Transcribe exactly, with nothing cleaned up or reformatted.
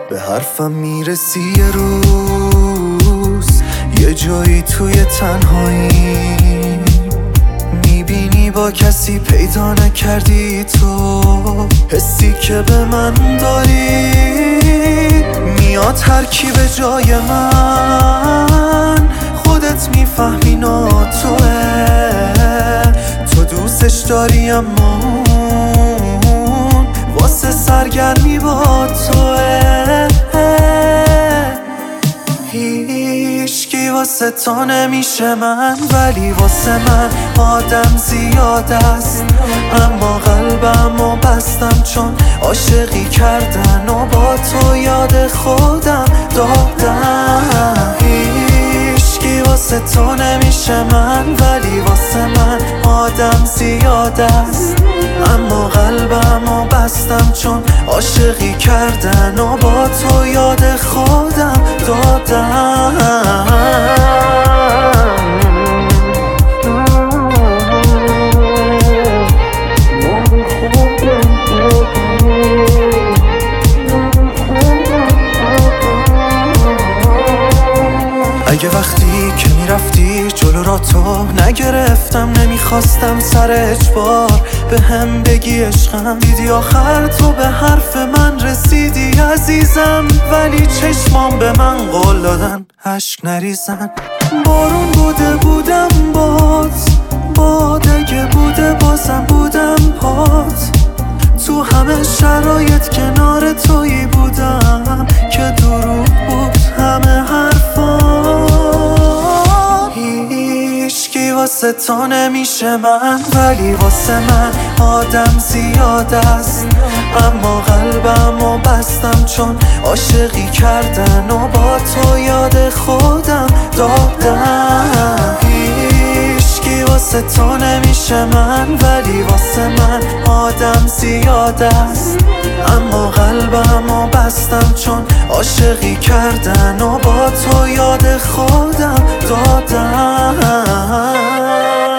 به حرفم میرسی یه روز، یه جایی توی تنهایی میبینی با کسی پیدا نکردی تو حسی که به من داری، میاد ترکیب جای من، خودت میفهمی نا توه، تو دوستش داری اما اون واسه سرگرمی با توه. هیچکی واسه تو نمیشه من، ولی واسه من آدم زیاد است، اما قلبمو بستم چون عاشقی کردن و با تو یاد خودم دادم. هیچکی واسه تو نمیشه من، ولی واسه من آدم زیاد است، اما قلبمو بستم چون عاشقی کردن و با تو یاد خودم دادم. اگه وقتی که میرفتی جلو را تو نگرفتم، نمیخواستم سر اجبار به هم بگی عشقم، دیدی آخر تو به حرف من رسیدی عزیزم، ولی چشمام به من قول دادن عشق نریزن. بارون بوده بودم بات، باد اگه بوده بازم بودم پات، تو همه شرایط کنار تویی بودم که دروغ بود همه حرفام. هیچکی واسه تو نمیشه من، ولی واسه من آدم زیاد است، اما قلبمو بستم چون عاشقی کردن و با تو یاد خودم دادم. هیچکی واسه تو نمیشه من، ولی واسه من آدم زیاد است، اما قلبمو بستم چون عاشقی کردن و با تو یاد خودم دادم.